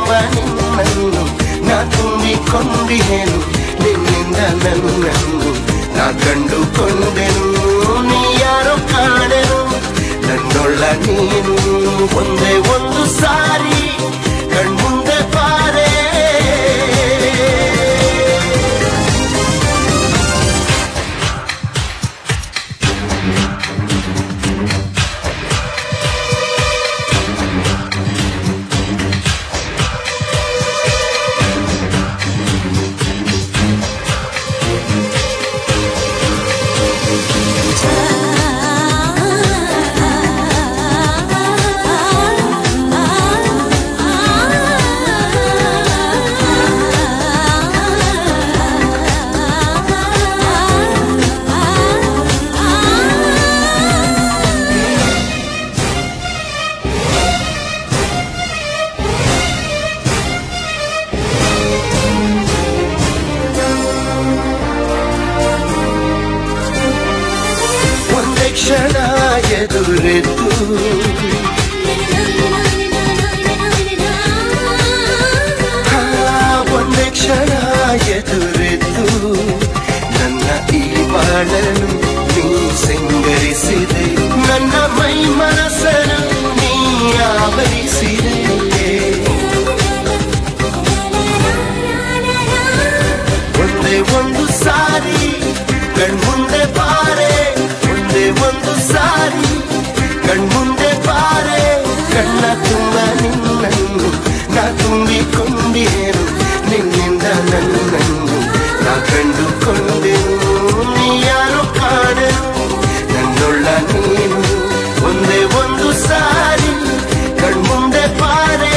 ತುಂಬ ನಿನ್ನನ್ನು ನಾ ತುಂಬಿಕೊಂಡಿಹೆನು ನಿನ್ನಿಂದ ನನ್ನನ್ನು ನಾ ಕಂಡುಕೊಂಡೆನು ನೀ ಯಾರೋ ಕಾಣೆನು ನನ್ನೊಳ್ಳ ನೀನು ಒಂದೇ ಒಂದು ಸಾರಿ ಕಣ್ಮುಂದೆ ಬಾರೆ ಕ್ಷಣ ಎದುರೆದ್ದು ಒಂದೇ ಕ್ಷಣ ಎದುರೆದ್ದು ನನ್ನ ಈ ಬಾಳನ್ನು ನೀ ಸಿಂಗರಿಸಿದೆ ನನ್ನ ಮೈ ಮನಸ್ಸನ್ನು ನೀ ಆವರಿಸಿದೆ ಒಂದೇ ಒಂದು ಸಾರಿ ಕಣ್ಮುಂದೆ ಬಾರೆ ಒಂದು ಸಾರಿ ಕಣ್ಮುಂದೆ ಬಾರೆ ಕಣ್ಣ ತುಂಬ ನಿನ್ನನ್ನು ನಾ ತುಂಬಿಕೊಂಡಿಹೆನು ನಿನ್ನಿಂದ ನನ್ನನ್ನು ನಾ ಕಂಡುಕೊಂಡೆನು ನೀ ಯಾರೋ ಕಾಣೆನು ನನ್ನೊಳ್ಳ ನೀನು ಒಂದೇ ಒಂದು ಸಾರಿ ಕಣ್ಮುಂದೆ ಬಾರೆ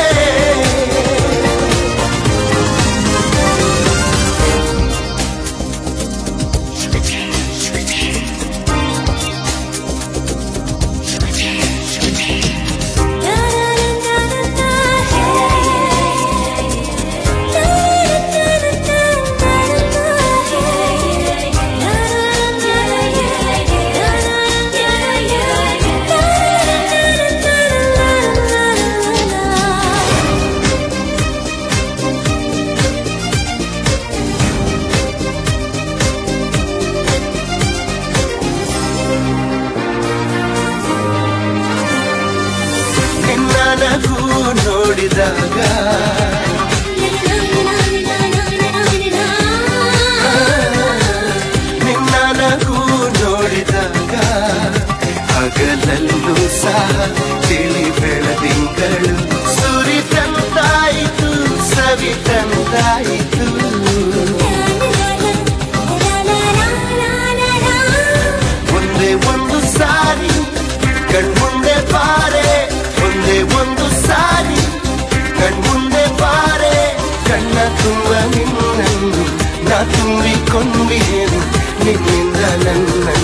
ನಗು ನೋಡಿದಾಗ ನಿನ್ನ ನಗು ನೋಡಿದಾಗ ಹಗಲಲ್ಲೂ ಸಹ ತಿಳಿ ಬೆಳದಿಂಗಳು ಸುರಿತಂದಾಯಿತು ಸವಿತಂದಾಯಿತು ಒಂದೇ ಒಂದು ಸಾರಿ ಕಣ್ಮುಂದೆ ಬಾರೆ ಒಂದೇ ಒಂದು ಸಾರಿ ಕಣ್ಮುಂದೆ ಬಾರೆ ಕಣ್ಣ ತುಂಬ ನಿನ್ನನ್ನು ನಾ ತುಂಬಿಕೊಂಡಿಹೆನು ನಿನ್ನಿಂದ ನನ್ನ